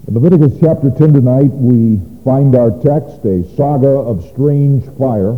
In Leviticus chapter 10 tonight, we find our text, a saga of strange fire.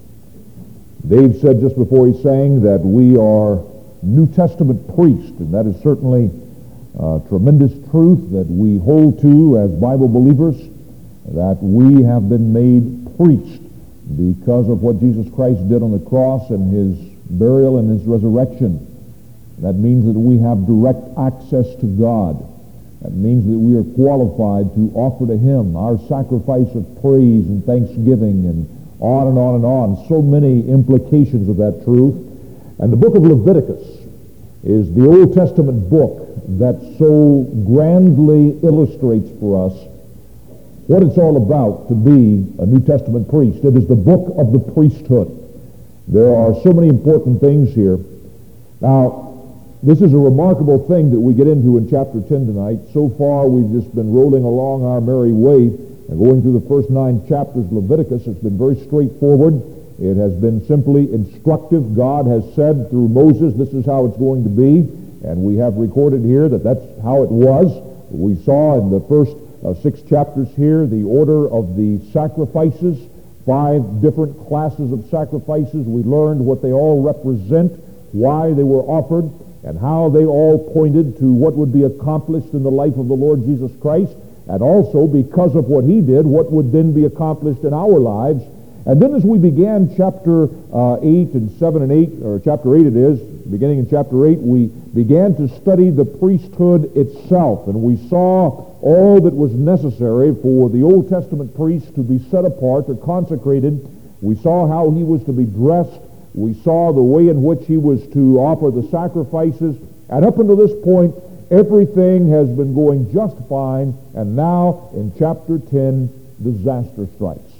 Dave said just before he sang that we are New Testament priests, and that is certainly tremendous truth that we hold to as Bible believers, that we have been made priests because of what Jesus Christ did on the cross and his burial and his resurrection. That means that we have direct access to God. That means that we are qualified to offer to him our sacrifice of praise and thanksgiving, and on and on and on. So many implications of that truth. And the book of Leviticus is the Old Testament book that so grandly illustrates for us what it's all about to be a New Testament priest. It is the book of the priesthood. There are so many important things here. Now, this is a remarkable thing that we get into in chapter 10 tonight. So far, we've just been rolling along our merry way and going through the first 9 chapters of Leviticus. It's been very straightforward. It has been simply instructive. God has said through Moses, this is how it's going to be. And we have recorded here that that's how it was. We saw in the first 6 chapters here the order of the sacrifices, 5 different classes of sacrifices. We learned what they all represent, why they were offered, and how they all pointed to what would be accomplished in the life of the Lord Jesus Christ, and also because of what he did, what would then be accomplished in our lives. And then as we began chapter 8 and 7 and 8, or chapter 8 it is, beginning in chapter 8, we began to study the priesthood itself, and we saw all that was necessary for the Old Testament priest to be set apart or consecrated. We saw how he was to be dressed. We saw the way in which he was to offer the sacrifices. And up until this point, everything has been going just fine. And now, in chapter 10, disaster strikes.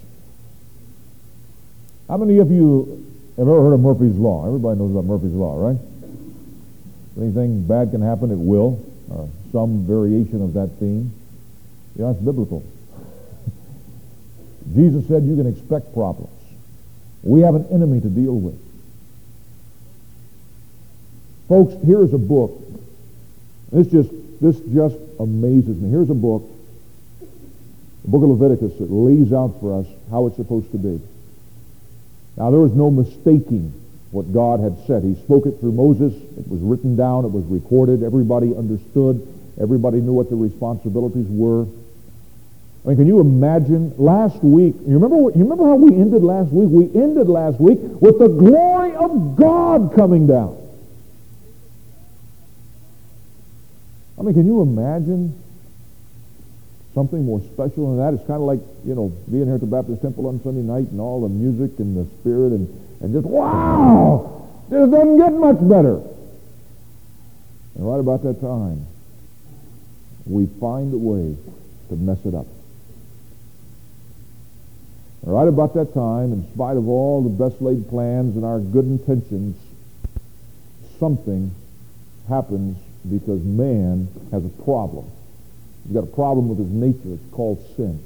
How many of you have ever heard of Murphy's Law? Everybody knows about Murphy's Law, right? If anything bad can happen, it will. Some variation of that theme. You know, it's biblical. Jesus said you can expect problems. We have an enemy to deal with. Folks, here is a book. This just amazes me. Here's a book, the book of Leviticus, that lays out for us how it's supposed to be. Now, there was no mistaking what God had said. He spoke it through Moses. It was written down. It was recorded. Everybody understood. Everybody knew what the responsibilities were. I mean, can you imagine last week? You remember how we ended last week? We ended last week with the glory of God coming down. I mean, can you imagine something more special than that? It's kind of like, being here at the Baptist Temple on Sunday night and all the music and the spirit and just, wow! This doesn't get much better. And right about that time, we find a way to mess it up. And right about that time, in spite of all the best laid plans and our good intentions, something happens because man has a problem. He's got a problem with his nature. It's called sin.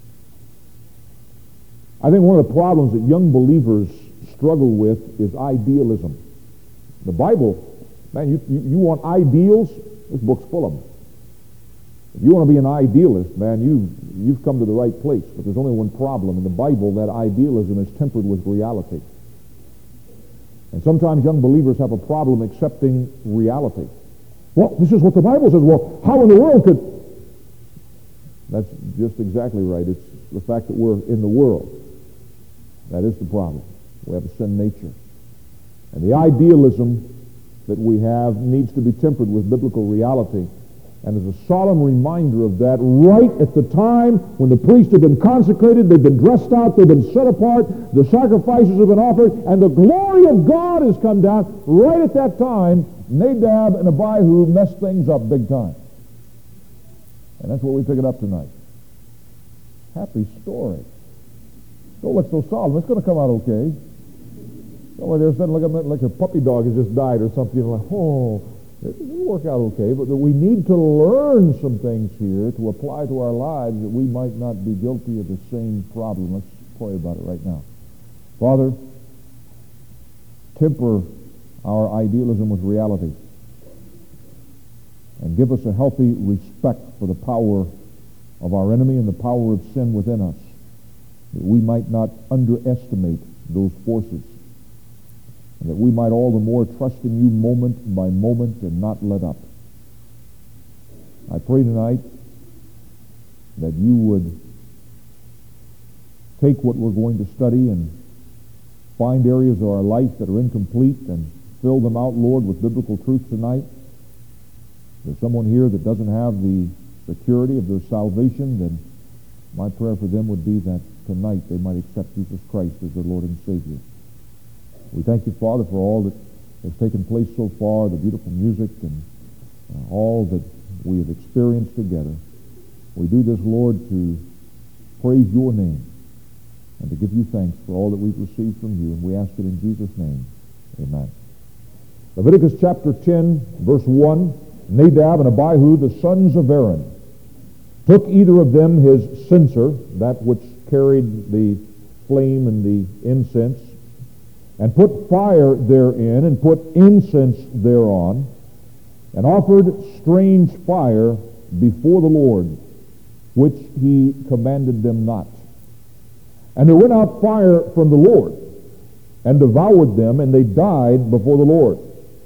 I think one of the problems that young believers struggle with is idealism. The Bible, man, you want ideals? This book's full of them. If you want to be an idealist, man, you've come to the right place. But there's only one problem. In the Bible, that idealism is tempered with reality. And sometimes young believers have a problem accepting reality. Well, this is what the Bible says. Well, how in the world could... That's just exactly right. It's the fact that we're in the world. That is the problem. We have a sin nature. And the idealism that we have needs to be tempered with biblical reality. And as a solemn reminder of that, right at the time when the priests have been consecrated, they've been dressed out, they've been set apart, the sacrifices have been offered, and the glory of God has come down, right at that time, Nadab and Abihu messed things up big time. And that's what we pick it up tonight. Happy story. Don't look so solemn. It's going to come out okay. Somebody there said, look at like a puppy dog has just died or something. You're like, oh, it'll work out okay. But we need to learn some things here to apply to our lives that we might not be guilty of the same problem. Let's pray about it right now. Father, temper our idealism with reality and give us a healthy respect for the power of our enemy and the power of sin within us, that we might not underestimate those forces, and that we might all the more trust in you moment by moment and not let up. I pray tonight that you would take what we're going to study and find areas of our life that are incomplete and fill them out, Lord, with biblical truth tonight. If there's someone here that doesn't have the security of their salvation, then my prayer for them would be that tonight they might accept Jesus Christ as their Lord and Savior. We thank you, Father, for all that has taken place so far, the beautiful music and all that we have experienced together. We do this, Lord, to praise your name and to give you thanks for all that we've received from you, and we ask it in Jesus' name. Amen. Leviticus chapter 10, verse 1, Nadab and Abihu, the sons of Aaron, took either of them his censer, that which carried the flame and the incense, and put fire therein, and put incense thereon, and offered strange fire before the Lord, which he commanded them not. And there went out fire from the Lord, and devoured them, and they died before the Lord.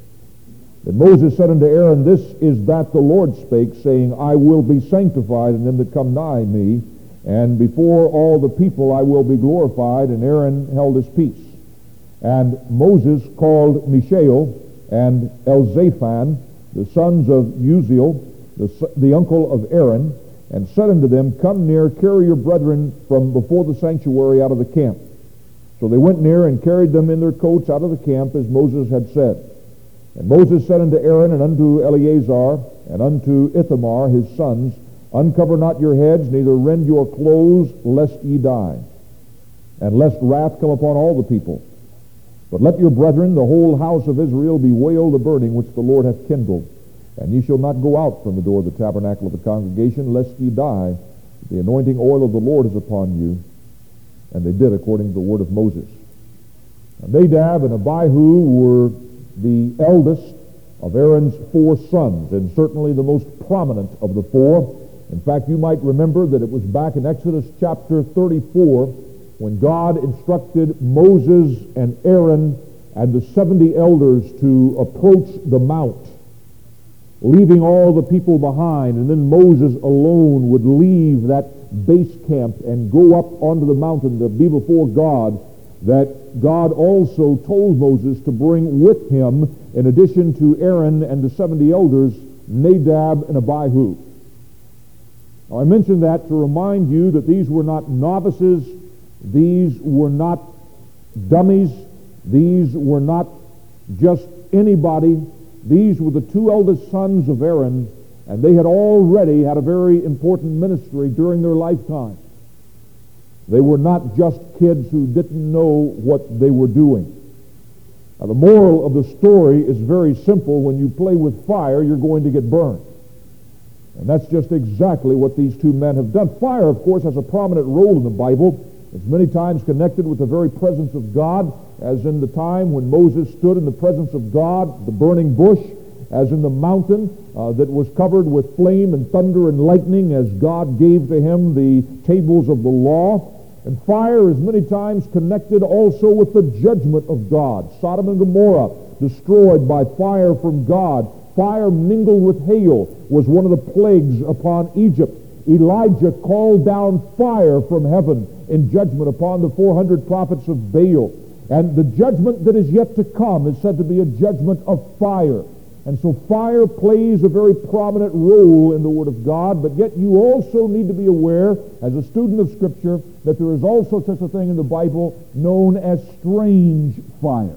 Then Moses said unto Aaron, This is that the Lord spake, saying, I will be sanctified in them that come nigh me, and before all the people I will be glorified. And Aaron held his peace. And Moses called Mishael and Elzaphan, the sons of Uziel, the uncle of Aaron, and said unto them, Come near, carry your brethren from before the sanctuary out of the camp. So they went near and carried them in their coats out of the camp, as Moses had said. And Moses said unto Aaron and unto Eleazar and unto Ithamar his sons, Uncover not your heads, neither rend your clothes, lest ye die, and lest wrath come upon all the people. But let your brethren, the whole house of Israel, bewail the burning which the Lord hath kindled. And ye shall not go out from the door of the tabernacle of the congregation, lest ye die. The anointing oil of the Lord is upon you. And they did according to the word of Moses. Now, Nadab and Abihu were the eldest of Aaron's 4 sons, and certainly the most prominent of the 4. In fact, you might remember that it was back in Exodus chapter 34 when God instructed Moses and Aaron and the 70 elders to approach the mount, leaving all the people behind, and then Moses alone would leave that base camp and go up onto the mountain to be before God, that God also told Moses to bring with him, in addition to Aaron and the 70 elders, Nadab and Abihu. Now, I mention that to remind you that these were not novices, these were not dummies, these were not just anybody. These were the 2 eldest sons of Aaron, and they had already had a very important ministry during their lifetime. They were not just kids who didn't know what they were doing. Now, the moral of the story is very simple. When you play with fire, you're going to get burned. And that's just exactly what these 2 men have done. Fire, of course, has a prominent role in the Bible. It's many times connected with the very presence of God, as in the time when Moses stood in the presence of God, the burning bush, as in the mountain that was covered with flame and thunder and lightning, as God gave to him the tables of the law. And fire is many times connected also with the judgment of God. Sodom and Gomorrah, destroyed by fire from God. Fire mingled with hail was one of the plagues upon Egypt. Elijah called down fire from heaven in judgment upon the 400 prophets of Baal. And the judgment that is yet to come is said to be a judgment of fire. And so fire plays a very prominent role in the Word of God, but yet you also need to be aware, as a student of Scripture, that there is also such a thing in the Bible known as strange fire.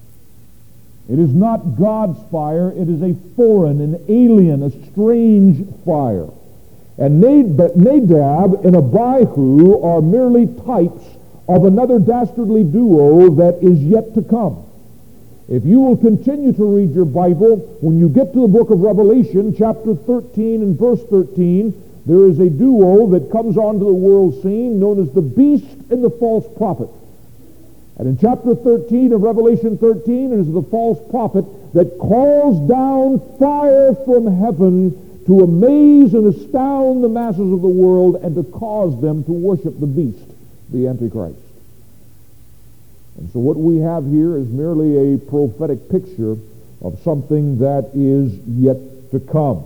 It is not God's fire, it is a foreign, an alien, a strange fire. And Nadab and Abihu are merely types of another dastardly duo that is yet to come. If you will continue to read your Bible, when you get to the book of Revelation, chapter 13 and verse 13, there is a duo that comes onto the world scene known as the beast and the false prophet. And in chapter 13 of Revelation 13, it is the false prophet that calls down fire from heaven to amaze and astound the masses of the world and to cause them to worship the beast, the Antichrist. And so what we have here is merely a prophetic picture of something that is yet to come.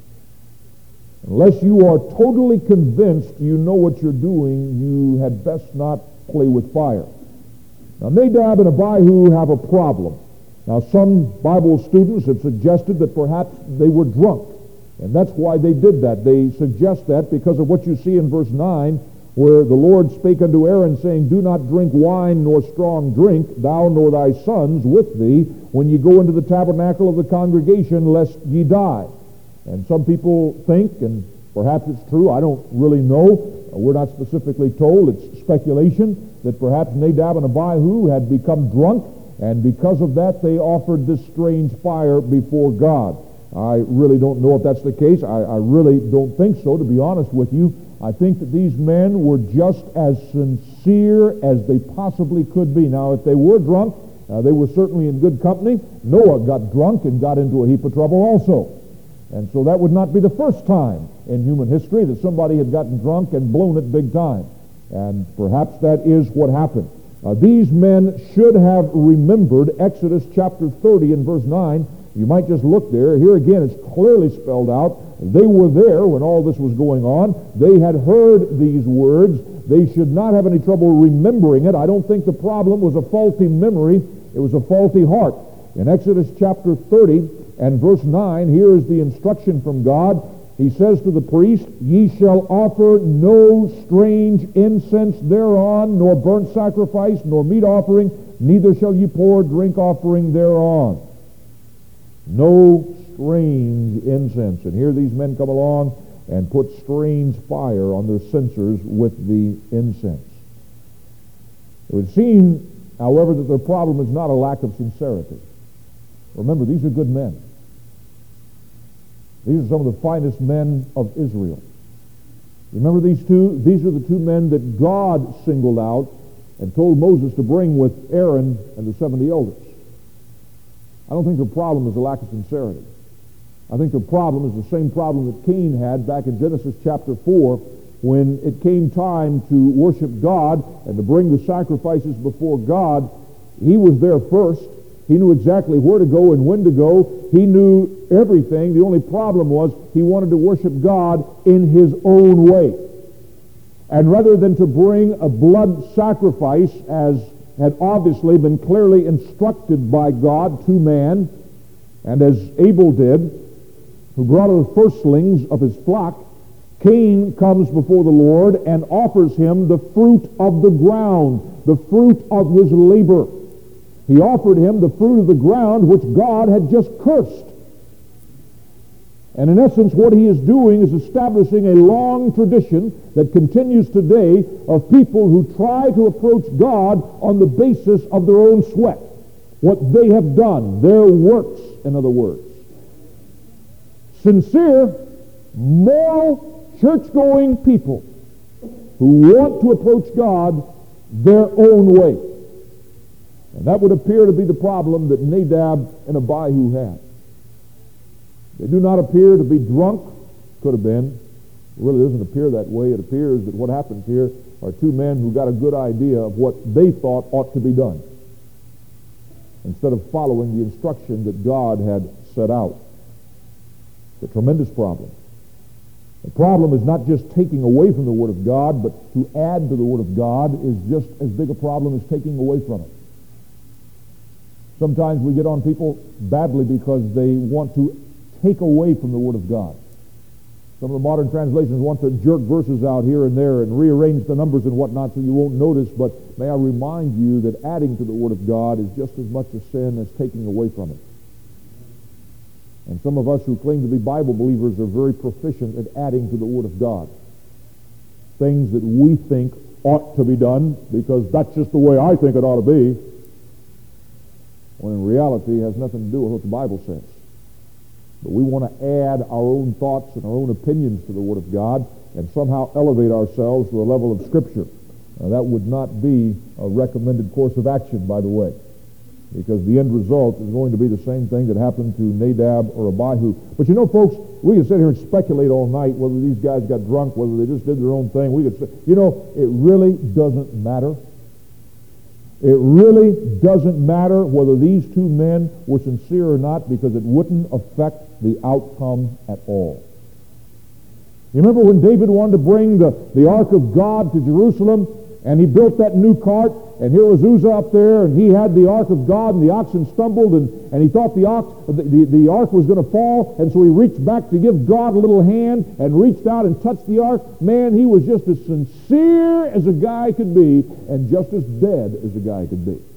Unless you are totally convinced you know what you're doing, you had best not play with fire. Now, Nadab and Abihu have a problem. Now, some Bible students have suggested that perhaps they were drunk, and that's why they did that. They suggest that because of what you see in verse 9, where the Lord spake unto Aaron, saying, Do not drink wine nor strong drink, thou nor thy sons with thee, when ye go into the tabernacle of the congregation, lest ye die. And some people think, and perhaps it's true, I don't really know, we're not specifically told, it's speculation, that perhaps Nadab and Abihu had become drunk, and because of that they offered this strange fire before God. I really don't know if that's the case. I really don't think so, to be honest with you. I think that these men were just as sincere as they possibly could be. Now, if they were drunk, they were certainly in good company. Noah got drunk and got into a heap of trouble also. And so that would not be the first time in human history that somebody had gotten drunk and blown it big time. And perhaps that is what happened. These men should have remembered Exodus chapter 30 and verse 9. You might just look there. Here again, it's clearly spelled out. They were there when all this was going on. They had heard these words. They should not have any trouble remembering it. I don't think the problem was a faulty memory. It was a faulty heart. In Exodus chapter 30 and verse 9, here is the instruction from God. He says to the priest, Ye shall offer no strange incense thereon, nor burnt sacrifice, nor meat offering, neither shall ye pour drink offering thereon. No strange incense. And here these men come along and put strange fire on their censers with the incense. It would seem, however, that their problem is not a lack of sincerity. Remember, these are good men. These are some of the finest men of Israel. Remember these two? These are the two men that God singled out and told Moses to bring with Aaron and the 70 elders. I don't think the problem is a lack of sincerity. I think the problem is the same problem that Cain had back in Genesis chapter 4 when it came time to worship God and to bring the sacrifices before God. He was there first. He knew exactly where to go and when to go. He knew everything. The only problem was he wanted to worship God in his own way. And rather than to bring a blood sacrifice, as had obviously been clearly instructed by God to man, and as Abel did, who brought the firstlings of his flock, Cain comes before the Lord and offers him the fruit of the ground, the fruit of his labor. He offered him the fruit of the ground which God had just cursed. And in essence, what he is doing is establishing a long tradition that continues today of people who try to approach God on the basis of their own sweat, what they have done, their works, in other words. Sincere, moral, church-going people who want to approach God their own way. And that would appear to be the problem that Nadab and Abihu had. They do not appear to be drunk. Could have been. It really doesn't appear that way. It appears that what happens here are two men who got a good idea of what they thought ought to be done, instead of following the instruction that God had set out. It's a tremendous problem. The problem is not just taking away from the Word of God, but to add to the Word of God is just as big a problem as taking away from it. Sometimes we get on people badly because they want to take away from the Word of God. Some of the modern translations want to jerk verses out here and there and rearrange the numbers and whatnot so you won't notice, but may I remind you that adding to the Word of God is just as much a sin as taking away from it. And some of us who claim to be Bible believers are very proficient at adding to the Word of God. Things that we think ought to be done because that's just the way I think it ought to be, when in reality it has nothing to do with what the Bible says. But we want to add our own thoughts and our own opinions to the Word of God and somehow elevate ourselves to the level of Scripture. That would not be a recommended course of action, by the way, because the end result is going to be the same thing that happened to Nadab or Abihu. But you know, folks, We could sit here and speculate all night whether these guys got drunk, whether they just did their own thing. We could say, it really doesn't matter. It really doesn't matter whether these two men were sincere or not, because it wouldn't affect the outcome at all. You remember when David wanted to bring the Ark of God to Jerusalem, and he built that new cart, and here was Uzzah up there, and he had the Ark of God, and the oxen stumbled, and he thought the Ark was going to fall, and so he reached back to give God a little hand, and reached out and touched the Ark. Man, he was just as sincere as a guy could be, and just as dead as a guy could be.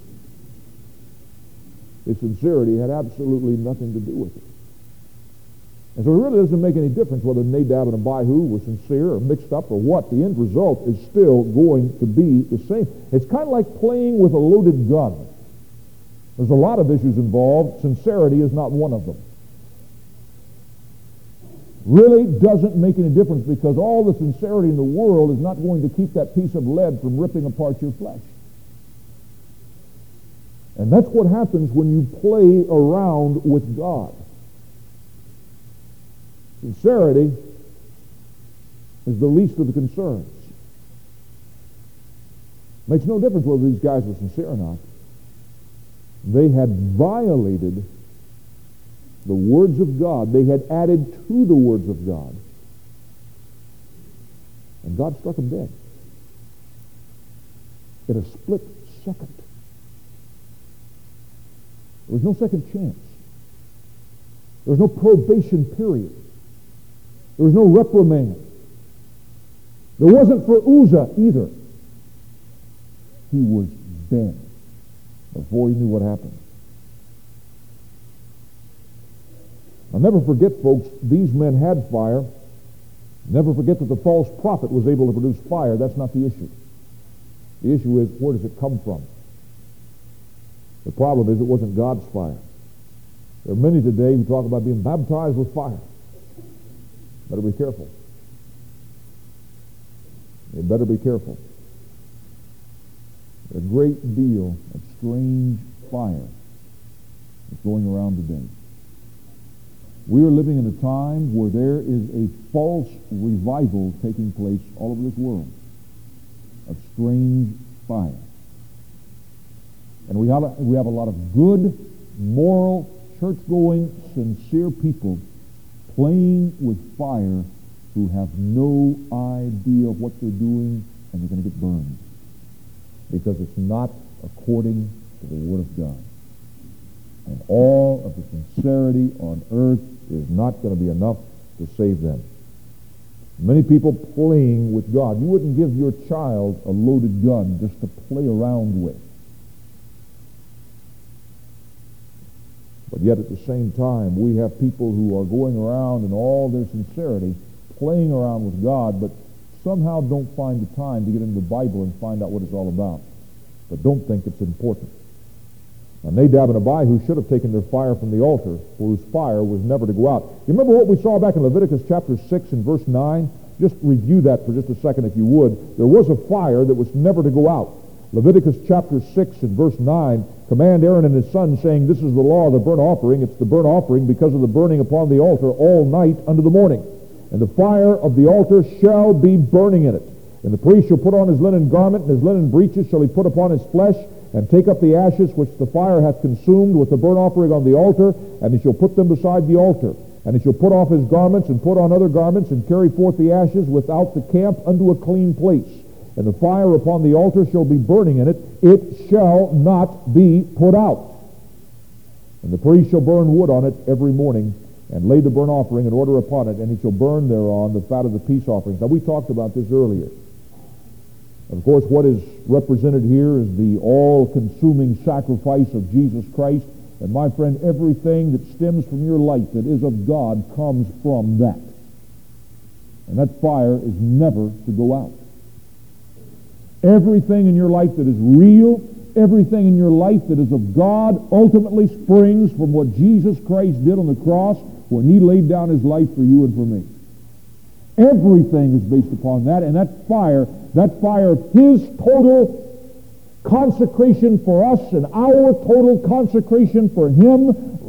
His sincerity had absolutely nothing to do with it. And so it really doesn't make any difference whether Nadab and Abihu were sincere or mixed up or what. The end result is still going to be the same. It's kind of like playing with a loaded gun. There's a lot of issues involved. Sincerity is not one of them. Really doesn't make any difference, because all the sincerity in the world is not going to keep that piece of lead from ripping apart your flesh. And that's what happens when you play around with God. Sincerity is the least of the concerns. Makes no difference whether these guys were sincere or not. They had violated the words of God. They had added to the words of God. And God struck them dead. In a split second. There was no second chance. There was no probation period. There was no reprimand. There wasn't for Uzzah either. He was dead before he knew what happened. I'll never forget, folks, these men had fire. Never forget that the false prophet was able to produce fire. That's not the issue. The issue is, where does it come from? The problem is, it wasn't God's fire. There are many today who talk about being baptized with fire. Better be careful. You better be careful. A great deal of strange fire is going around today. We are living in a time where there is a false revival taking place all over this world of strange fire. And we have a lot of good, moral, church-going, sincere people playing with fire who have no idea of what they're doing, and they're going to get burned because it's not according to the Word of God. And all of the sincerity on earth is not going to be enough to save them. Many people playing with God. You wouldn't give your child a loaded gun just to play around with. But yet at the same time, we have people who are going around in all their sincerity, playing around with God, but somehow don't find the time to get into the Bible and find out what it's all about. But don't think it's important. Now, Nadab and Abihu should have taken their fire from the altar, for whose fire was never to go out. You remember what we saw back in Leviticus chapter 6 and verse 9? Just review that for just a second if you would. There was a fire that was never to go out. Leviticus chapter 6 and verse 9, command Aaron and his sons, saying, this is the law of the burnt offering. It's the burnt offering because of the burning upon the altar all night unto the morning. And the fire of the altar shall be burning in it. And the priest shall put on his linen garment, and his linen breeches shall he put upon his flesh, and take up the ashes which the fire hath consumed with the burnt offering on the altar, and he shall put them beside the altar. And he shall put off his garments, and put on other garments, and carry forth the ashes without the camp unto a clean place. And the fire upon the altar shall be burning in it. It shall not be put out. And the priest shall burn wood on it every morning, and lay the burnt offering in order upon it, and he shall burn thereon the fat of the peace offerings. Now, we talked about this earlier. Of course, what is represented here is the all-consuming sacrifice of Jesus Christ. And my friend, everything that stems from your life that is of God comes from that. And that fire is never to go out. Everything in your life that is real, everything in your life that is of God, ultimately springs from what Jesus Christ did on the cross when he laid down his life for you and for me. Everything is based upon that, and that fire of his total consecration for us and our total consecration for him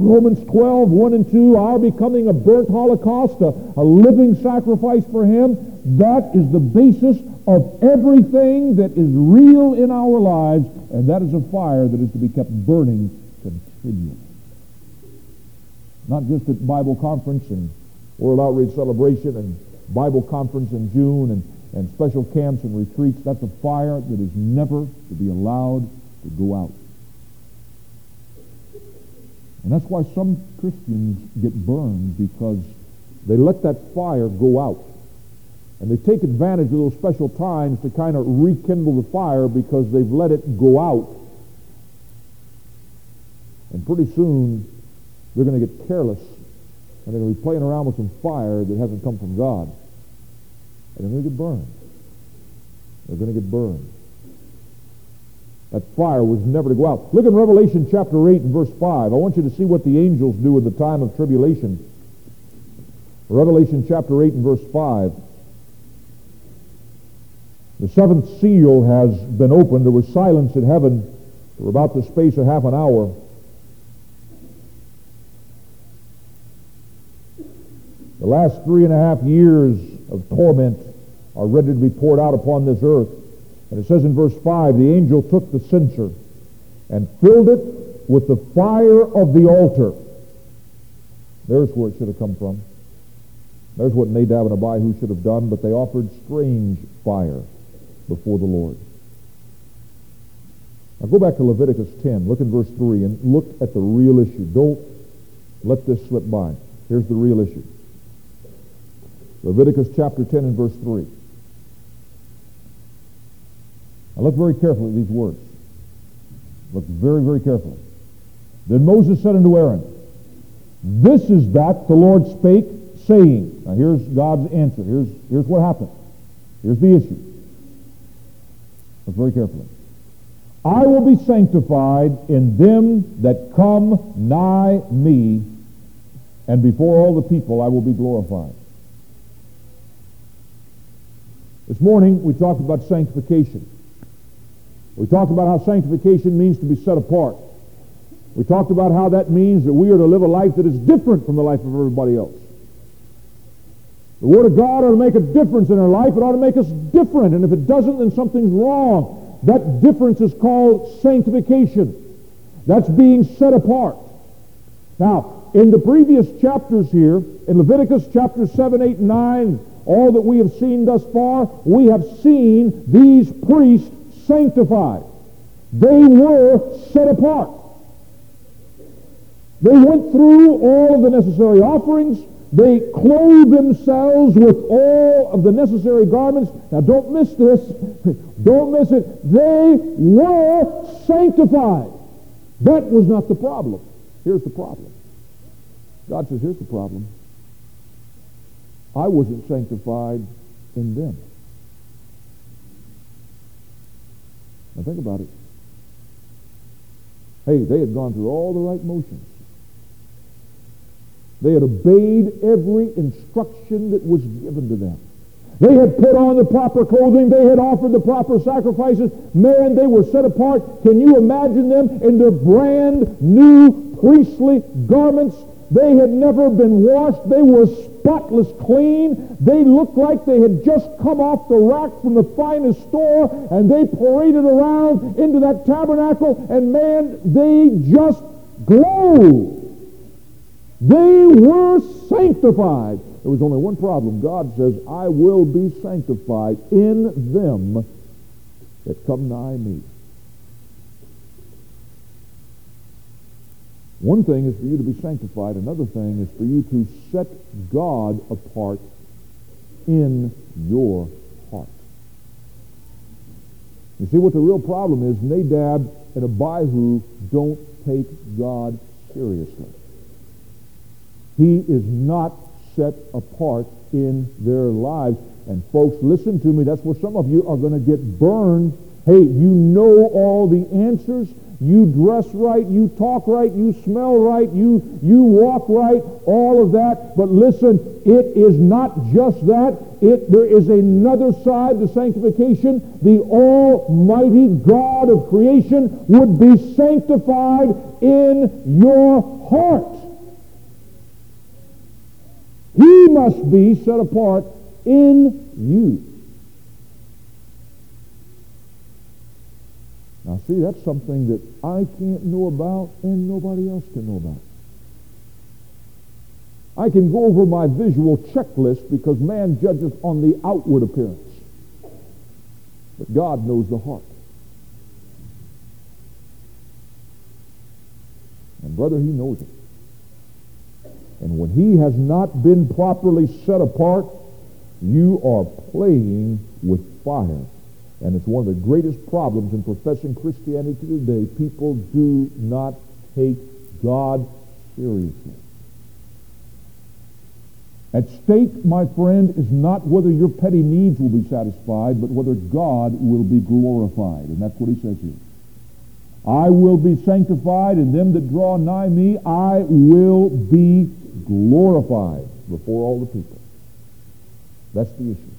Romans 12, 1 and 2, our becoming a burnt holocaust, a living sacrifice for Him, that is the basis of everything that is real in our lives, and that is a fire that is to be kept burning continually. Not just at Bible conference and World Outreach Celebration and Bible conference in June and special camps and retreats. That's a fire that is never to be allowed to go out. And that's why some Christians get burned, because they let that fire go out. And they take advantage of those special times to kind of rekindle the fire because they've let it go out. And pretty soon, they're going to get careless, and they're going to be playing around with some fire that hasn't come from God. And they're going to get burned. They're going to get burned. That fire was never to go out. Look at Revelation chapter 8 and verse 5. I want you to see what the angels do in the time of tribulation. Revelation chapter 8 and verse 5. The seventh seal has been opened. There was silence in heaven for about the space of half an hour. The last 3.5 years of torment are ready to be poured out upon this earth. And it says in verse 5, the angel took the censer and filled it with the fire of the altar. There's where it should have come from. There's what Nadab and Abihu should have done, but they offered strange fire before the Lord. Now go back to Leviticus 10. Look in verse 3 and look at the real issue. Don't let this slip by. Here's the real issue. Leviticus chapter 10 and verse 3. Now look very carefully at these words. Look very, very carefully. Then Moses said unto Aaron, this is that the Lord spake, saying. Now here's God's answer. Here's what happened. Here's the issue. Look very carefully. I will be sanctified in them that come nigh me, and before all the people I will be glorified. This morning we talked about sanctification. We talked about how sanctification means to be set apart. We talked about how that means that we are to live a life that is different from the life of everybody else. The Word of God ought to make a difference in our life. It ought to make us different. And if it doesn't, then something's wrong. That difference is called sanctification. That's being set apart. Now, in the previous chapters here, in Leviticus chapters 7, 8, and 9, all that we have seen thus far, we have seen these priests sanctified. They were set apart. They went through all of the necessary offerings. They clothed themselves with all of the necessary garments. Now don't miss this. Don't miss it. They were sanctified. That was not the problem. Here's the problem. God says, here's the problem. I wasn't sanctified in them. Now think about it. Hey, they had gone through all the right motions. They had obeyed every instruction that was given to them. They had put on the proper clothing. They had offered the proper sacrifices. Man, they were set apart. Can you imagine them in their brand new priestly garments? They had never been washed. They were spotless clean. They looked like they had just come off the rack from the finest store, and they paraded around into that tabernacle, and man, they just glowed. They were sanctified. There was only one problem. God says, I will be sanctified in them that come nigh me. One thing is for you to be sanctified. Another thing is for you to set God apart in your heart. You see what the real problem is? Nadab and Abihu don't take God seriously. He is not set apart in their lives. And folks, listen to me. That's where some of you are going to get burned Hey, you know all the answers. You dress right, you talk right, you smell right, you walk right, all of that. But listen, it is not just that. There is another side to sanctification. The Almighty God of creation would be sanctified in your heart. He must be set apart in you. Now see, that's something that I can't know about and nobody else can know about. I can go over my visual checklist because man judges on the outward appearance. But God knows the heart. And brother, He knows it. And when He has not been properly set apart, you are playing with fire. And it's one of the greatest problems in professing Christianity today. People do not take God seriously. At stake, my friend, is not whether your petty needs will be satisfied, but whether God will be glorified. And that's what He says here. I will be sanctified, and them that draw nigh me, I will be glorified before all the people. That's the issue.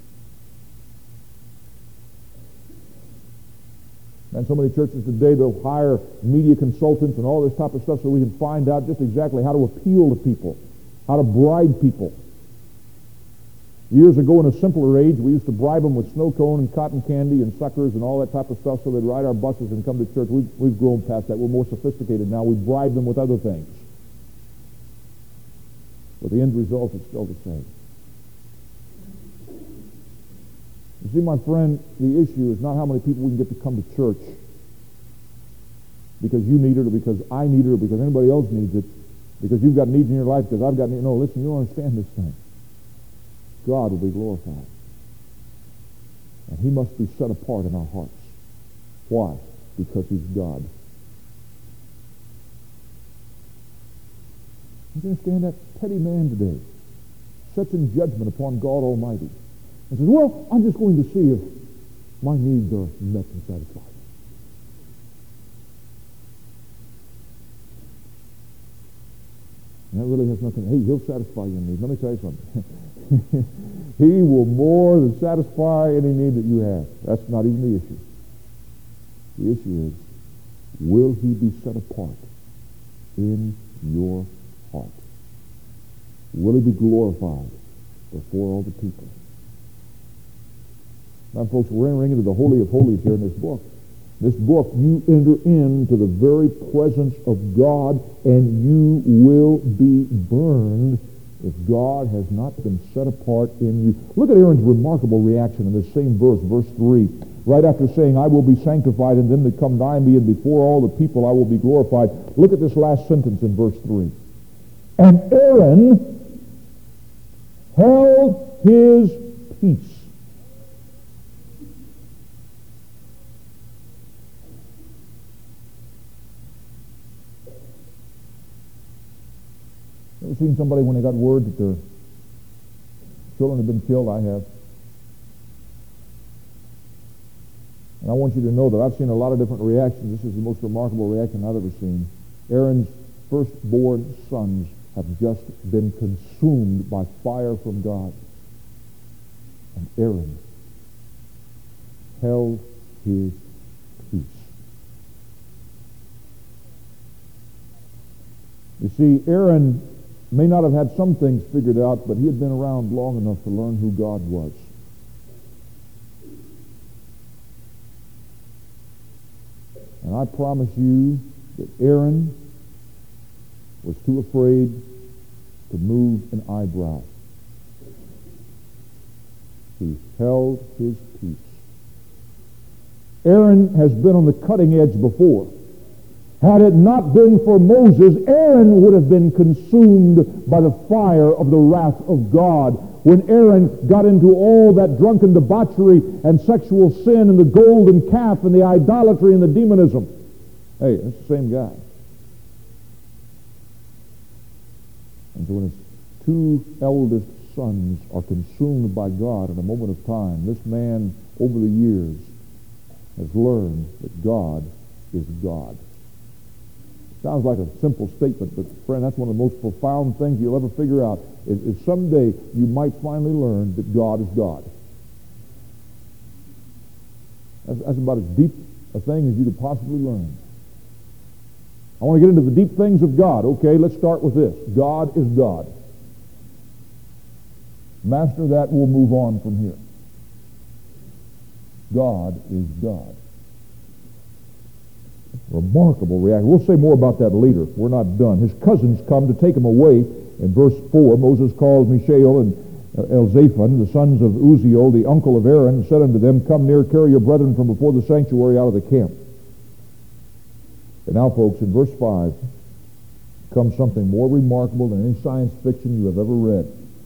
And so many churches today, they'll hire media consultants and all this type of stuff so we can find out just exactly how to appeal to people, how to bribe people. Years ago, in a simpler age, we used to bribe them with snow cone and cotton candy and suckers and all that type of stuff so they'd ride our buses and come to church. We've grown past that. We're more sophisticated now. We bribe them with other things. But the end result is still the same. You see, my friend, the issue is not how many people we can get to come to church because you need it or because I need it or because anybody else needs it, because you've got needs in your life, because I've got needs. No, listen, you don't understand this thing. God will be glorified. And He must be set apart in our hearts. Why? Because He's God. You understand that? Petty man today sets in judgment upon God Almighty and says, well, I'm just going to see if my needs are met and satisfied. And that really has nothing. Hey, He'll satisfy your needs. Let me tell you something. He will more than satisfy any need that you have. That's not even the issue. The issue is, will He be set apart in your heart? Will He be glorified before all the people? Now, folks, we're entering into the Holy of Holies here in this book. This book, you enter into the very presence of God, and you will be burned if God has not been set apart in you. Look at Aaron's remarkable reaction in this same verse, verse 3. Right after saying, I will be sanctified, and them that come nigh me, and before all the people I will be glorified. Look at this last sentence in verse 3. And Aaron held his peace. Ever seen somebody when they got word that their children have been killed? I have. And I want you to know that I've seen a lot of different reactions. This is the most remarkable reaction I've ever seen. Aaron's firstborn sons have just been consumed by fire from God. And Aaron held his peace. You see, Aaron may not have had some things figured out, but he had been around long enough to learn who God was. And I promise you that Aaron was too afraid to move an eyebrow. He held his peace. Aaron has been on the cutting edge before. Had it not been for Moses, Aaron would have been consumed by the fire of the wrath of God. When Aaron got into all that drunken debauchery and sexual sin and the golden calf and the idolatry and the demonism. Hey, it's the same guy. And so when his two eldest sons are consumed by God in a moment of time, this man, over the years, has learned that God is God. Sounds like a simple statement, but friend, that's one of the most profound things you'll ever figure out, is someday you might finally learn that God is God. That's about as deep a thing as you could possibly learn. I want to get into the deep things of God. Okay, let's start with this. God is God. Master that, we'll move on from here. God is God. Remarkable reaction. We'll say more about that later. We're not done. His cousins come to take him away. In verse 4, Moses called Mishael and Elzaphan, the sons of Uzziel, the uncle of Aaron, and said unto them, Come near, carry your brethren from before the sanctuary out of the camp. And now, folks, in verse 5 comes something more remarkable than any science fiction you have ever read.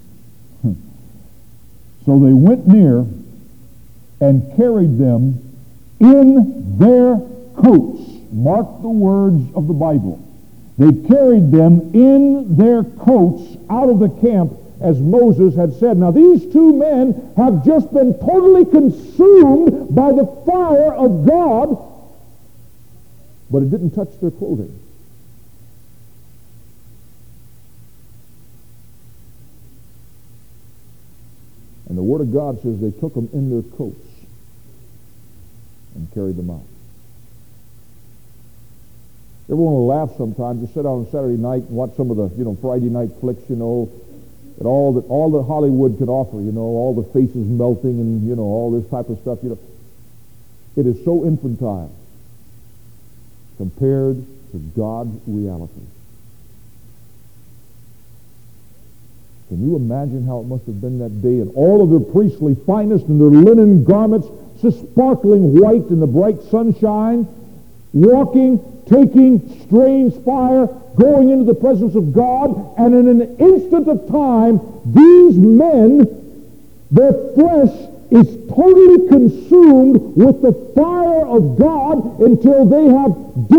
So they went near and carried them in their coats. Mark the words of the Bible. They carried them in their coats out of the camp, as Moses had said. Now, these two men have just been totally consumed by the fire of God, but it didn't touch their clothing. And the Word of God says they took them in their coats and carried them out. Everyone will laugh sometimes. Just sit down on Saturday night and watch some of the, Friday night flicks, and all that Hollywood could offer, all the faces melting and, all this type of stuff, It is so infantile compared to God's reality. Can you imagine how it must have been that day? And all of their priestly finest and their linen garments, just sparkling white in the bright sunshine, walking, taking strange fire, going into the presence of God, and in an instant of time, these men, their flesh is totally consumed with the fire of God until they have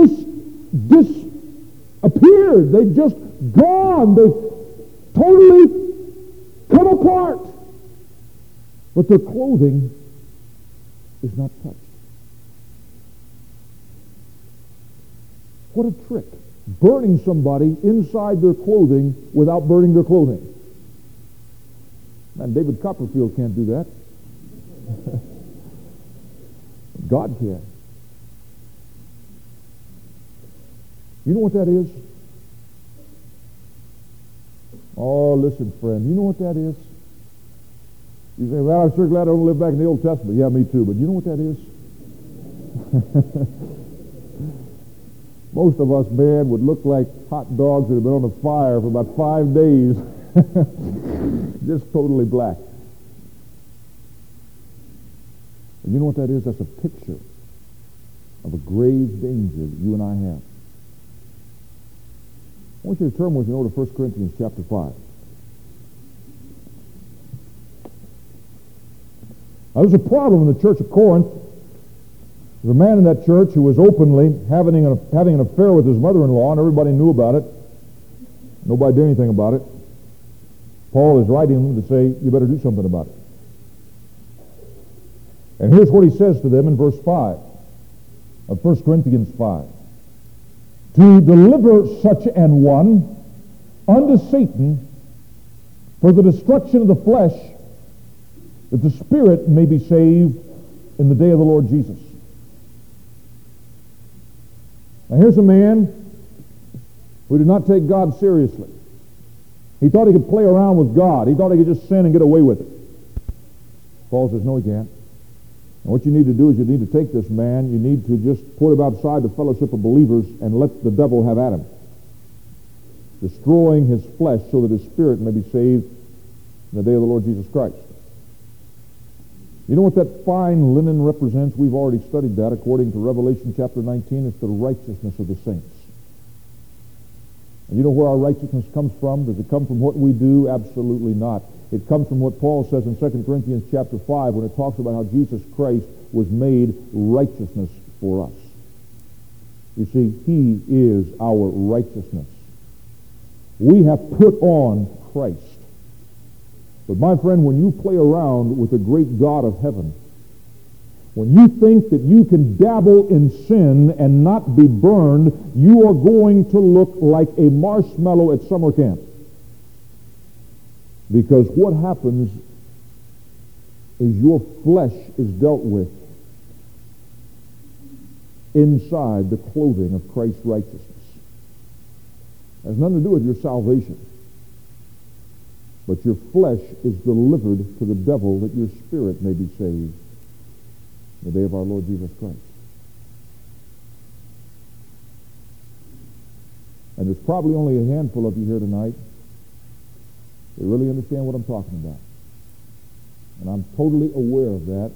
disappeared. They've just gone. They've totally come apart. But their clothing is not touched. What a trick. Burning somebody inside their clothing without burning their clothing. Man, David Copperfield can't do that. God can. You know what that is? Oh, listen, friend. You know what that is? You say, well, I'm sure glad I don't live back in the Old Testament. Yeah, me too. But you know what that is? Most of us, man, would look like hot dogs that have been on the fire for about 5 days. Just totally black. And you know what that is? That's a picture of a grave danger that you and I have. I want you to turn with me over to 1 Corinthians chapter 5. Now, there's a problem in the church of Corinth. There's a man in that church who was openly having an affair with his mother-in-law, and everybody knew about it. Nobody did anything about it. Paul is writing them to say, you better do something about it. And here's what he says to them in verse 5 of 1 Corinthians 5. To deliver such an one unto Satan for the destruction of the flesh, that the spirit may be saved in the day of the Lord Jesus. Now here's a man who did not take God seriously. He thought he could play around with God. He thought he could just sin and get away with it. Paul says, no, he can't. And what you need to do is you need to take this man, you need to just put him outside the fellowship of believers and let the devil have at him, destroying his flesh so that his spirit may be saved in the day of the Lord Jesus Christ. You know what that fine linen represents? We've already studied that according to Revelation chapter 19. It's the righteousness of the saints. And you know where our righteousness comes from? Does it come from what we do? Absolutely not. It comes from what Paul says in 2 Corinthians chapter 5 when it talks about how Jesus Christ was made righteousness for us. You see, he is our righteousness. We have put on Christ. But my friend, when you play around with the great God of heaven, when you think that you can dabble in sin and not be burned, you are going to look like a marshmallow at summer camp. Because what happens is your flesh is dealt with inside the clothing of Christ's righteousness. It has nothing to do with your salvation. But your flesh is delivered to the devil that your spirit may be saved in the day of our Lord Jesus Christ. And there's probably only a handful of you here tonight that really understand what I'm talking about. And I'm totally aware of that.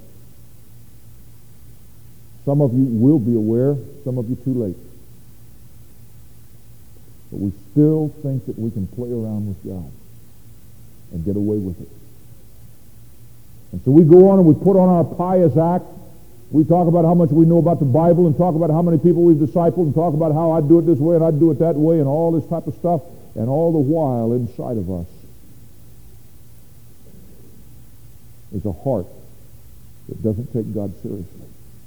Some of you will be aware, some of you too late. But we still think that we can play around with God and get away with it. And so we go on and we put on our pious act. We talk about how much we know about the Bible and talk about how many people we've discipled and talk about how I do it this way and I do it that way and all this type of stuff. And all the while inside of us is a heart that doesn't take God seriously.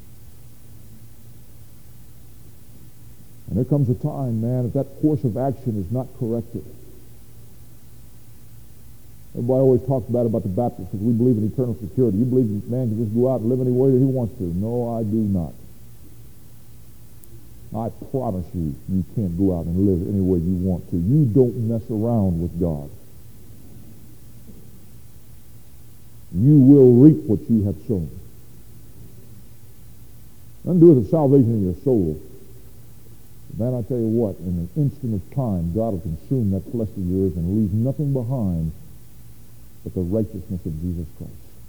And there comes a time, man, if that course of action is not corrected. Everybody always talks bad about the Baptists because we believe in eternal security. You believe that man can just go out and live any way that he wants to. No, I do not. I promise you, you can't go out and live any way you want to. You don't mess around with God. You will reap what you have sown. Nothing to do with the salvation of your soul. Man, I tell you what, in an instant of time, God will consume that flesh of yours and leave nothing behind but the righteousness of Jesus Christ.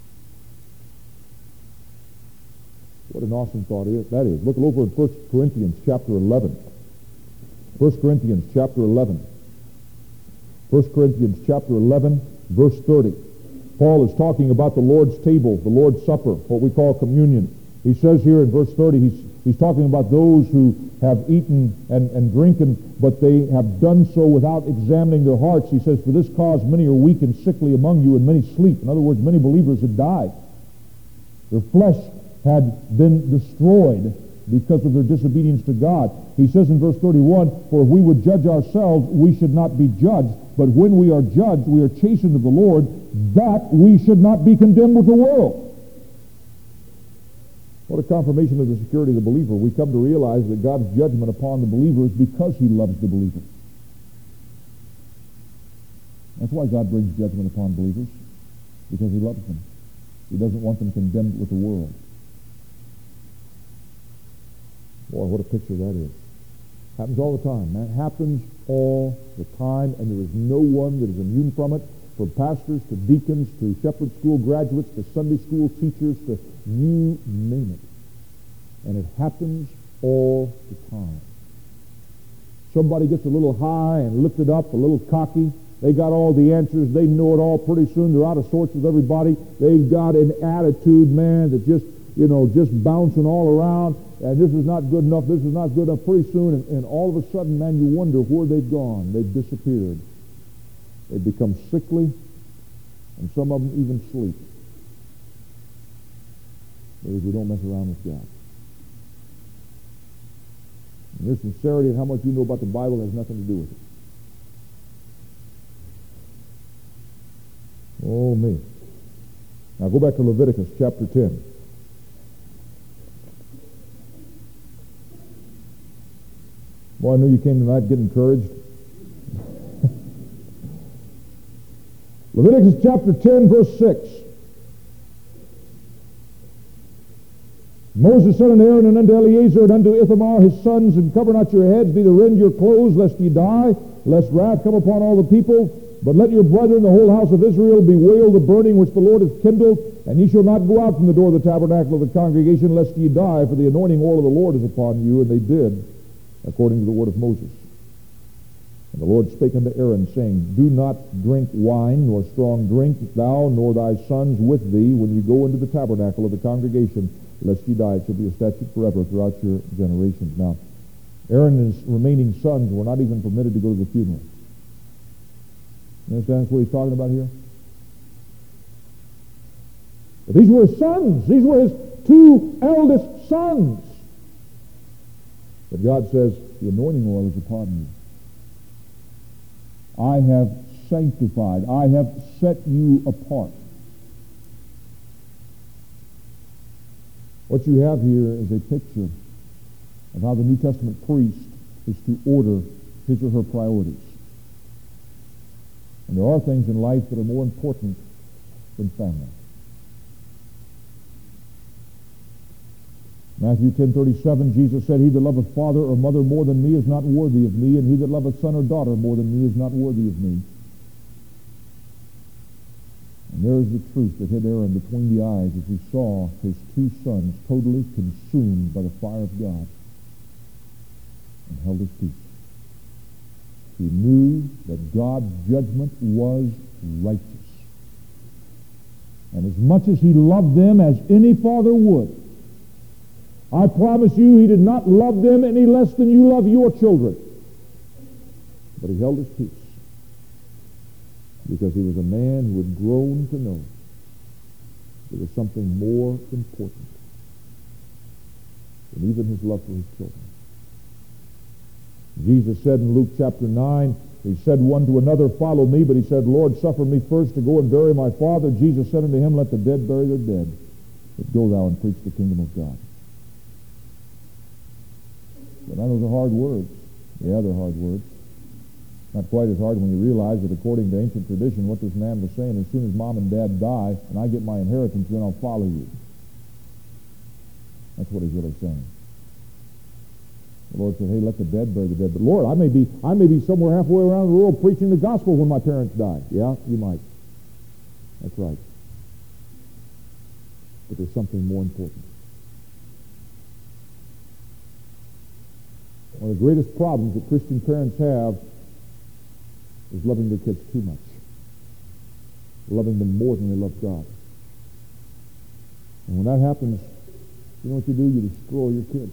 What an awesome thought that is. Look over in 1 Corinthians chapter 11. 1 Corinthians chapter 11. 1 Corinthians chapter 11, verse 30. Paul is talking about the Lord's table, the Lord's Supper, what we call communion. He says here in verse 30, he's talking about those who have eaten and drinken, but they have done so without examining their hearts. He says, for this cause many are weak and sickly among you, and many sleep. In other words, many believers had died. Their flesh had been destroyed because of their disobedience to God. He says in verse 31, for if we would judge ourselves, we should not be judged. But when we are judged, we are chastened of the Lord, that we should not be condemned with the world. What a confirmation of the security of the believer. We come to realize that God's judgment upon the believer is because he loves the believer. That's why God brings judgment upon believers, because he loves them. He doesn't want them condemned with the world. Boy, what a picture that is. Happens all the time. That happens all the time, and there is no one that is immune from it, from pastors to deacons to shepherd school graduates to Sunday school teachers to you name it. And it happens all the time. Somebody gets a little high and lifted up, a little cocky. They got all the answers. They know it all. Pretty soon they're out of sorts with everybody. They've got an attitude, man, that just bouncing all around. And this is not good enough. This is not good enough. Pretty soon, and all of a sudden, man, you wonder where they've gone. They've disappeared. They've become sickly, and some of them even sleep. Because we don't mess around with God. And your sincerity and how much you know about the Bible has nothing to do with it. Oh, me. Now go back to Leviticus chapter 10. Boy, I knew you came tonight getting encouraged. Leviticus chapter 10, verse 6. Moses said unto Aaron and unto Eleazar and unto Ithamar his sons, and cover not your heads, neither rend your clothes, lest ye die, lest wrath come upon all the people. But let your brethren, the whole house of Israel, bewail the burning which the Lord hath kindled, and ye shall not go out from the door of the tabernacle of the congregation, lest ye die, for the anointing oil of the Lord is upon you. And they did, according to the word of Moses. And the Lord spake unto Aaron, saying, do not drink wine, nor strong drink, thou nor thy sons with thee, when you go into the tabernacle of the congregation, lest ye die. It shall be a statute forever throughout your generations. Now, Aaron and his remaining sons were not even permitted to go to the funeral. You understand what he's talking about here? But these were his sons. These were two eldest sons. But God says, the anointing oil is upon you. I have sanctified. I have set you apart. What you have here is a picture of how the New Testament priest is to order his or her priorities. And there are things in life that are more important than family. Matthew 10:37, Jesus said, he that loveth father or mother more than me is not worthy of me, and he that loveth son or daughter more than me is not worthy of me. And there is the truth that hit Aaron between the eyes as he saw his two sons totally consumed by the fire of God, and held his peace. He knew that God's judgment was righteous. And as much as he loved them as any father would, I promise you he did not love them any less than you love your children. But he held his peace because he was a man who had grown to know there was something more important than even his love for his children. Jesus said in Luke chapter 9, he said one to another, follow me, but he said, Lord, suffer me first to go and bury my father. Jesus said unto him, let the dead bury their dead, but go thou and preach the kingdom of God. But those are hard words. Yeah, they're hard words. Not quite as hard when you realize that according to ancient tradition, what this man was saying, as soon as mom and dad die and I get my inheritance, then I'll follow you. That's what he's really saying. The Lord said, hey, let the dead bury the dead. But Lord, I may be somewhere halfway around the world preaching the gospel when my parents die. Yeah, you might. That's right. But there's something more important. One of the greatest problems that Christian parents have is loving their kids too much. Loving them more than they love God. And when that happens, you know what you do? You destroy your kids.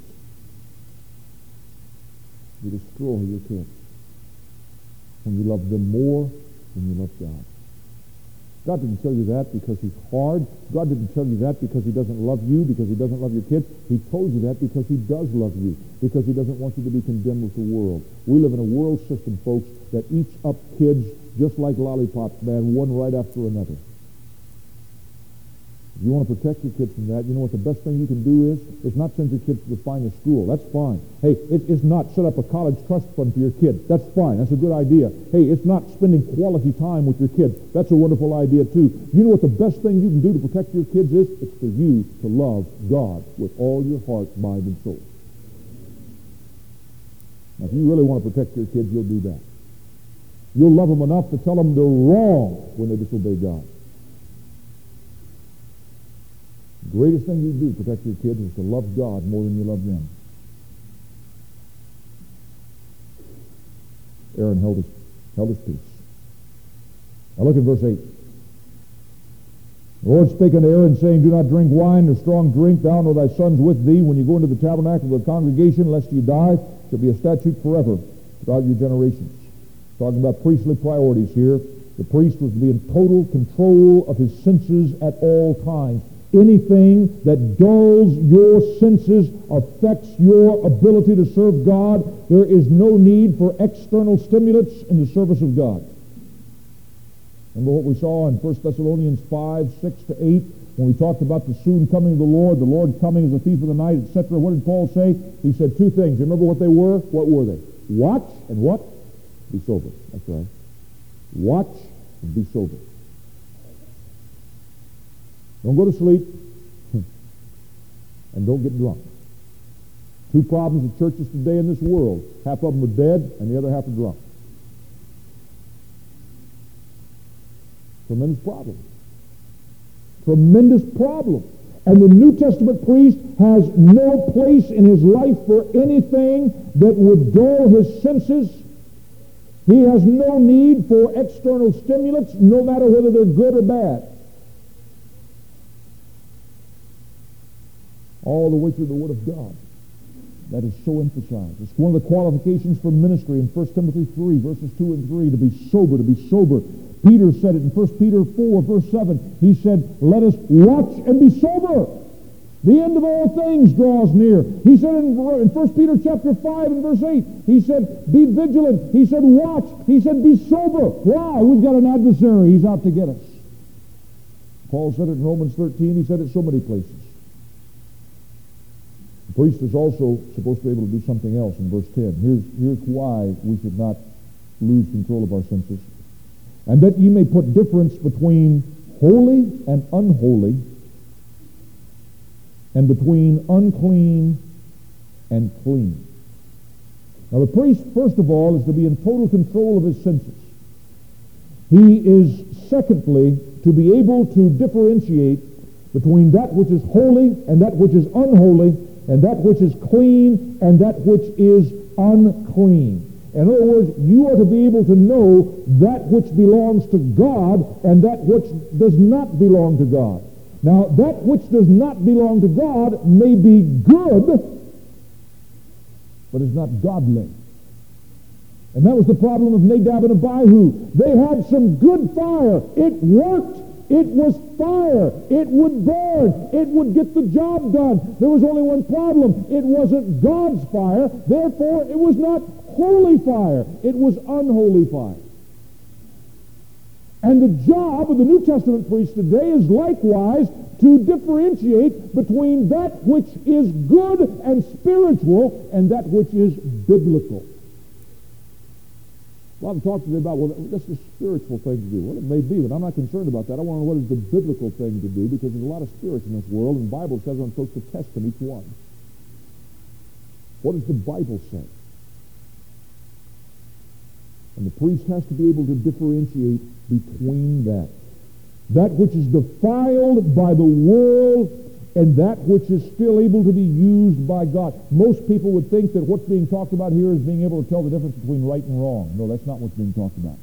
You destroy your kids when you love them more than you love God. God didn't tell you that because he's hard. God didn't tell you that because he doesn't love you, because he doesn't love your kids. He told you that because he does love you, because he doesn't want you to be condemned with the world. We live in a world system, folks, that eats up kids just like lollipops, man, one right after another. If you want to protect your kids from that, you know what the best thing you can do is? It's not send your kids to the finest school. That's fine. Hey, it's not set up a college trust fund for your kids. That's fine. That's a good idea. Hey, it's not spending quality time with your kids. That's a wonderful idea too. You know what the best thing you can do to protect your kids is? It's for you to love God with all your heart, mind, and soul. Now, if you really want to protect your kids, you'll do that. You'll love them enough to tell them they're wrong when they disobey God. The greatest thing you can do to protect your kids is to love God more than you love them. Aaron held his peace. Now look at verse 8. The Lord spake unto Aaron, saying, do not drink wine or strong drink, thou nor thy sons with thee, when you go into the tabernacle of the congregation, lest ye die. It shall be a statute forever throughout your generations. Talking about priestly priorities here. The priest was to be in total control of his senses at all times. Anything that dulls your senses, affects your ability to serve God, there is no need for external stimulants in the service of God. Remember what we saw in 1 Thessalonians 5, 6 to 8, when we talked about the soon coming of the Lord coming as a thief of the night, etc. What did Paul say? He said two things. You remember what they were? What were they? Watch and what? Be sober. That's right. Watch and be sober. Don't go to sleep, and don't get drunk. Two problems of churches today in this world. Half of them are dead, and the other half are drunk. Tremendous problem. Tremendous problem. And the New Testament priest has no place in his life for anything that would dull his senses. He has no need for external stimulants, no matter whether they're good or bad. All the way through the Word of God. That is so emphasized. It's one of the qualifications for ministry in 1 Timothy 3, verses 2 and 3, to be sober, to be sober. Peter said it in 1 Peter 4, verse 7. He said, let us watch and be sober. The end of all things draws near. He said in 1 Peter chapter 5 and verse 8, he said, be vigilant. He said, watch. He said, be sober. Why? We've got an adversary. He's out to get us. Paul said it in Romans 13. He said it so many places. The priest is also supposed to be able to do something else in verse 10. Here's why we should not lose control of our senses. And that ye may put difference between holy and unholy, and between unclean and clean. Now the priest, first of all, is to be in total control of his senses. He is, secondly, to be able to differentiate between that which is holy and that which is unholy, and that which is clean and that which is unclean. In other words, you are to be able to know that which belongs to God and that which does not belong to God. Now, that which does not belong to God may be good, but is not godly. And that was the problem of Nadab and Abihu. They had some good fire. It worked. It was fire. It would burn. It would get the job done. There was only one problem. It wasn't God's fire. Therefore, it was not holy fire. It was unholy fire. And the job of the New Testament priest today is likewise to differentiate between that which is good and spiritual and that which is biblical. A lot of talk today about, well, that's the spiritual thing to do. Well, it may be, but I'm not concerned about that. I want to know what is the biblical thing to do, because there's a lot of spirits in this world, and the Bible says I'm supposed to test them, each one. What does the Bible say? And the priest has to be able to differentiate between that. That which is defiled by the world and that which is still able to be used by God. Most people would think that what's being talked about here is being able to tell the difference between right and wrong. No, that's not what's being talked about.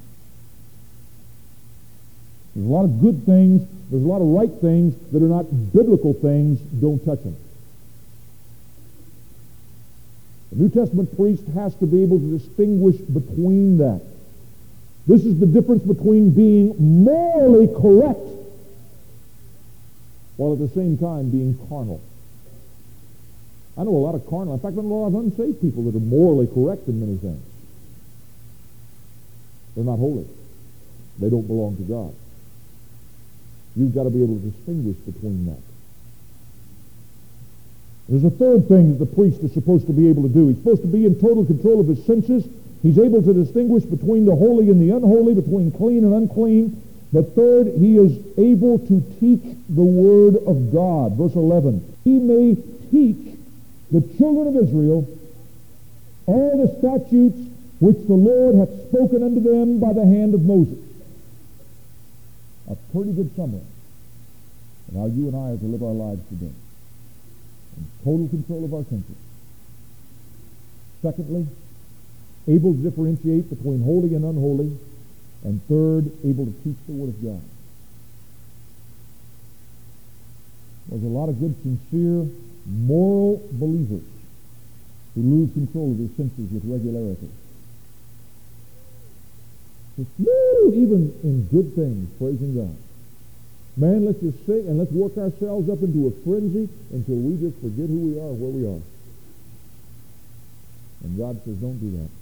There's a lot of good things. There's a lot of right things that are not biblical things. Don't touch them. The New Testament priest has to be able to distinguish between that. This is the difference between being morally correct while at the same time being carnal. I know a lot of carnal. In fact, I know a lot of unsaved people that are morally correct in many things. They're not holy. They don't belong to God. You've got to be able to distinguish between that. There's a third thing that the priest is supposed to be able to do. He's supposed to be in total control of his senses. He's able to distinguish between the holy and the unholy, between clean and unclean. But third, he is able to teach the Word of God. Verse 11, he may teach the children of Israel all the statutes which the Lord hath spoken unto them by the hand of Moses. A pretty good summary of how you and I are to live our lives today. In total control of our senses. Secondly, able to differentiate between holy and unholy. And third, able to teach the Word of God. There's a lot of good, sincere, moral believers who lose control of their senses with regularity. Just, even in good things, praising God. Man, let's just sit and let's work ourselves up into a frenzy until we just forget who we are and where we are. And God says, don't do that.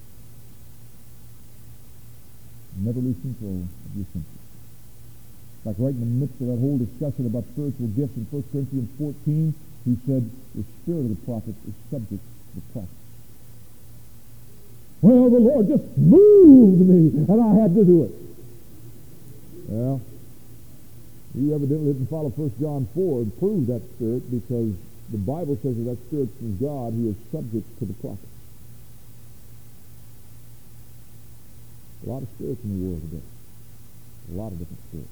Never lose control of your senses. Like right in the midst of that whole discussion about spiritual gifts in 1 Corinthians 14, he said, the spirit of the prophets is subject to the prophets. Well, the Lord just moved me, and I had to do it. Well, you evidently didn't follow 1 John 4 and prove that spirit, because the Bible says that spirit is God who is subject to the prophets. A lot of spirits in the world today. A lot of different spirits.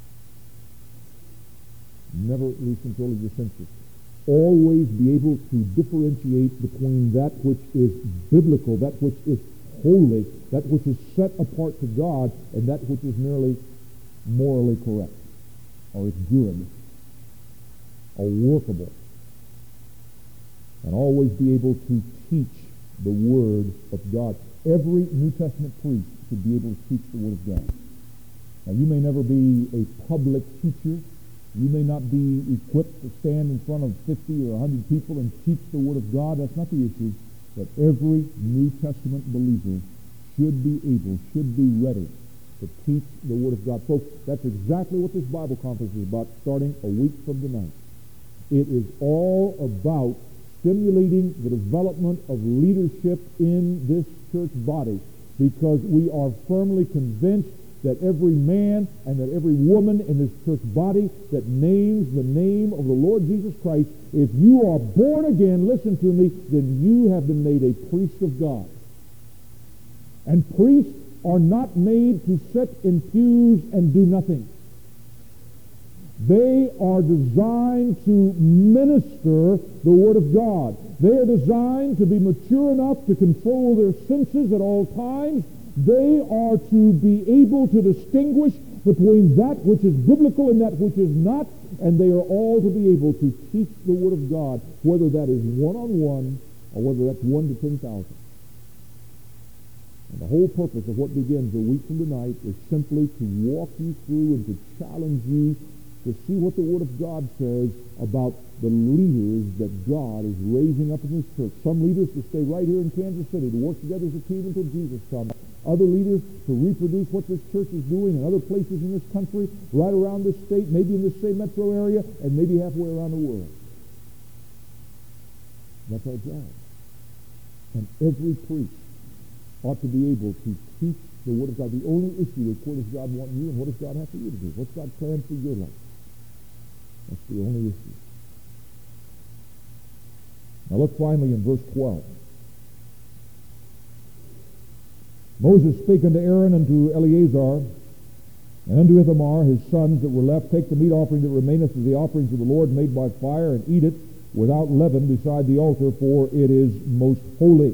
Never lose control of your senses. Always be able to differentiate between that which is biblical, that which is holy, that which is set apart to God, and that which is merely morally correct, or is good, or workable. And always be able to teach the Word of God. Every New Testament priest should be able to teach the Word of God. Now, you may never be a public teacher. You may not be equipped to stand in front of 50 or 100 people and teach the Word of God. That's not the issue. But every New Testament believer should be ready to teach the Word of God. Folks, that's exactly what this Bible conference is about starting a week from tonight. It is all about stimulating the development of leadership in this church body, because we are firmly convinced that every man and that every woman in this church body that names the name of the Lord Jesus Christ, if you are born again, listen to me, then you have been made a priest of God. And priests are not made to sit in pews and do nothing. They are designed to minister the Word of God. They are designed to be mature enough to control their senses at all times. They are to be able to distinguish between that which is biblical and that which is not, and they are all to be able to teach the Word of God, whether that is one-on-one or whether that's 1 to 10,000. And the whole purpose of what begins a week from tonight is simply to walk you through and to challenge you to see what the Word of God says about the leaders that God is raising up in this church. Some leaders to stay right here in Kansas City, to work together as a team until Jesus comes. Other leaders to reproduce what this church is doing in other places in this country, right around this state, maybe in this same metro area, and maybe halfway around the world. That's our job. And every priest ought to be able to teach the Word of God. The only issue is, where does God want you and what does God have for you to do? What's God's plan for your life? That's the only issue. Now look finally in verse 12. Moses spake unto Aaron and to Eleazar and unto Ithamar his sons that were left, take the meat offering that remaineth of the offerings of the Lord made by fire, and eat it without leaven beside the altar, for it is most holy.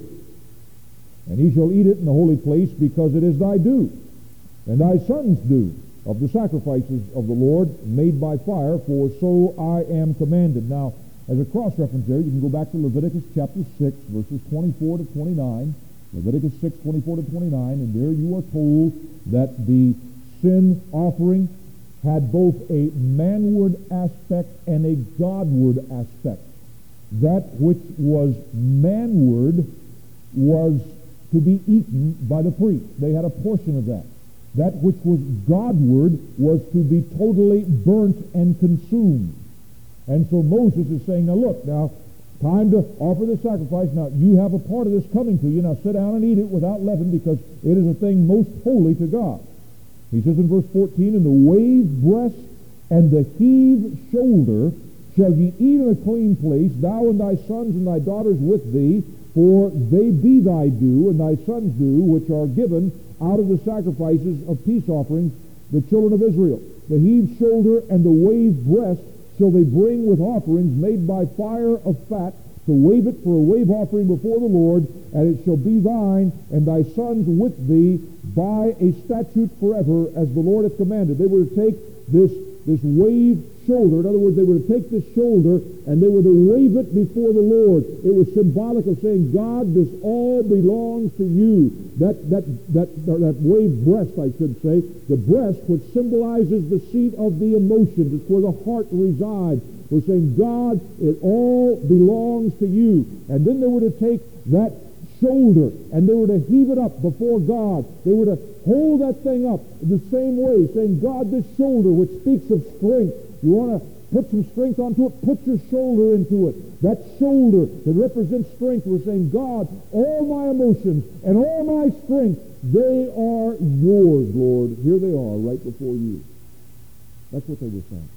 And ye shall eat it in the holy place, because it is thy due, and thy sons' due, of the sacrifices of the Lord made by fire, for so I am commanded. Now, as a cross-reference there, you can go back to Leviticus chapter 6, verses 24 to 29. Leviticus 6, 24 to 29, and there you are told that the sin offering had both a manward aspect and a Godward aspect. That which was manward was to be eaten by the priest. They had a portion of that. That which was Godward was to be totally burnt and consumed. And so Moses is saying, now look, now, time to offer the sacrifice. Now, you have a part of this coming to you. Now, sit down and eat it without leaven, because it is a thing most holy to God. He says in verse 14, and the wave breast and the heave shoulder shall ye eat in a clean place, thou and thy sons and thy daughters with thee, for they be thy due, and thy sons' due, which are given out of the sacrifices of peace offerings, the children of Israel. The heave shoulder and the wave breast shall they bring with offerings made by fire of fat, to wave it for a wave offering before the Lord, and it shall be thine and thy sons with thee by a statute forever, as the Lord hath commanded. They were to take this wave shoulder. In other words, they were to take this shoulder and they were to wave it before the Lord. It was symbolic of saying, God, this all belongs to you. That wave breast, I should say, the breast, which symbolizes the seat of the emotions. It's where the heart resides. We're saying, God, it all belongs to you. And then they were to take that shoulder and they were to heave it up before God. They were to hold that thing up the same way, saying, God, this shoulder, which speaks of strength, you want to put some strength onto it, put your shoulder into it. That shoulder that represents strength, we're saying, God, all my emotions and all my strength, they are yours, Lord. Here they are, right before you. That's what they were saying.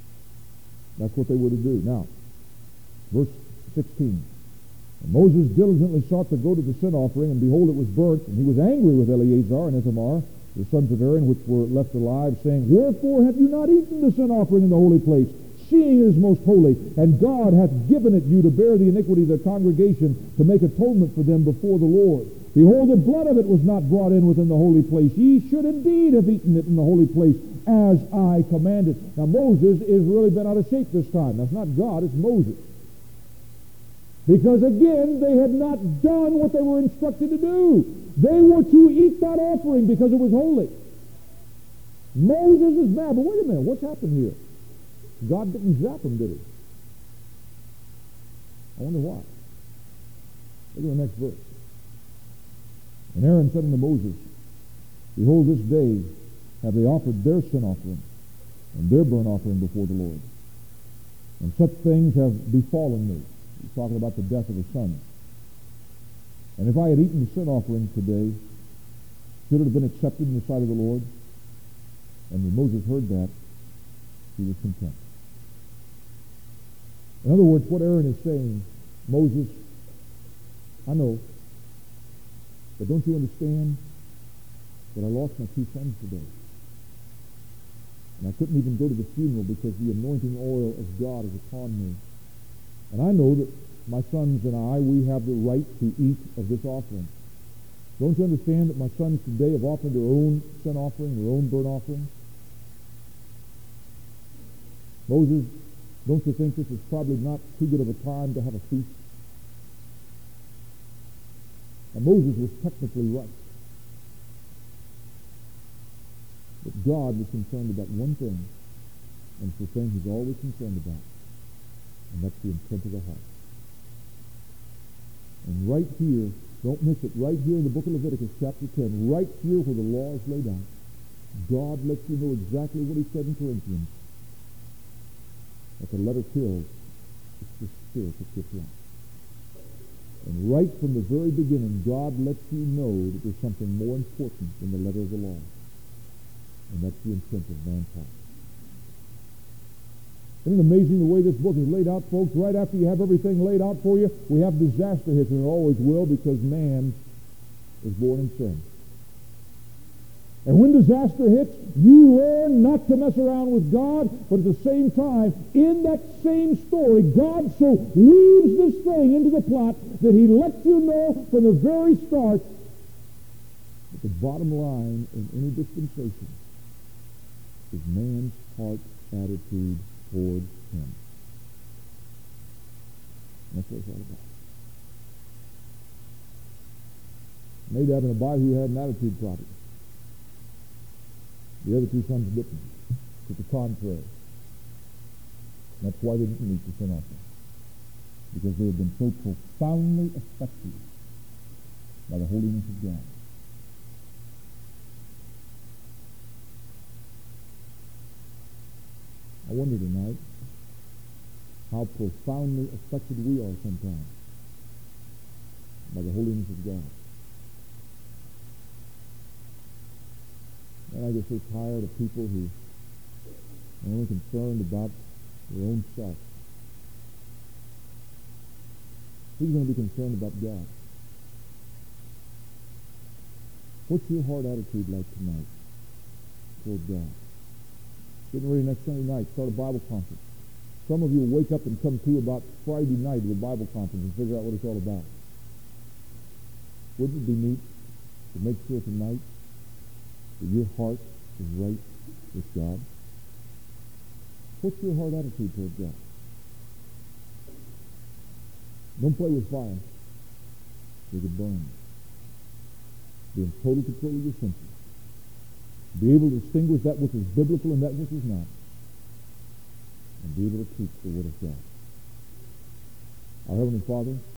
That's what they were to do. Now, verse 16. And Moses diligently sought to go to the sin offering, and behold, it was burnt. And he was angry with Eleazar and Ithamar, the sons of Aaron, which were left alive, saying, Wherefore have you not eaten the sin offering in the holy place, seeing it is most holy? And God hath given it you to bear the iniquity of the congregation, to make atonement for them before the Lord. Behold, the blood of it was not brought in within the holy place. Ye should indeed have eaten it in the holy place, as I commanded. Now, Moses is really been out of shape this time. That's not God, it's Moses. Because, again, they had not done what they were instructed to do. They were to eat that offering because it was holy. Moses is mad. But wait a minute, what's happened here? God didn't zap them, did he? I wonder why. Look at the next verse. And Aaron said unto Moses, Behold, this day have they offered their sin offering and their burnt offering before the Lord. And such things have befallen me. He's talking about the death of his son. And if I had eaten the sin offering today, should it have been accepted in the sight of the Lord? And when Moses heard that, he was content. In other words, what Aaron is saying, Moses, I know, but don't you understand that I lost my two sons today? And I couldn't even go to the funeral because the anointing oil of God is upon me. And I know that my sons and I, we have the right to eat of this offering. Don't you understand that my sons today have offered their own sin offering, their own burnt offering? Moses, don't you think this is probably not too good of a time to have a feast? And Moses was technically right. But God was concerned about one thing, and it's the thing he's always concerned about, and that's the intent of the heart. And right here, don't miss it, right here in the book of Leviticus chapter 10, right here where the law is laid out, God lets you know exactly what he said in Corinthians, that the letter kills, it's the spirit that gives life. And right from the very beginning, God lets you know that there's something more important than the letter of the law. And that's the intent of man's heart. Isn't it amazing the way this book is laid out, folks? Right after you have everything laid out for you, we have disaster hits, and it always will, because man is born in sin. And when disaster hits, you learn not to mess around with God, but at the same time, in that same story, God so weaves this thing into the plot that he lets you know from the very start that the bottom line in any dispensation is man's heart attitude toward him. And that's what it's all about. Nadab and Abihu had an attitude problem. The other two sons didn't. To the contrary. And that's why they didn't meet the sin offering. Because they had been so profoundly affected by the holiness of God. I wonder tonight how profoundly affected we are sometimes by the holiness of God. And I get so tired of people who are only concerned about their own self. Who's going to be concerned about God? What's your heart attitude like tonight toward God? Getting ready next Sunday night, start a Bible conference. Some of you will wake up and come to about Friday night of the Bible conference and figure out what it's all about. Wouldn't it be neat to make sure tonight that your heart is right with God? What's your heart attitude toward God? Don't play with fire. They could burn. Be in total control of your senses. Be able to distinguish that which is biblical and that which is not. And be able to teach the Word of God. Our Heavenly Father,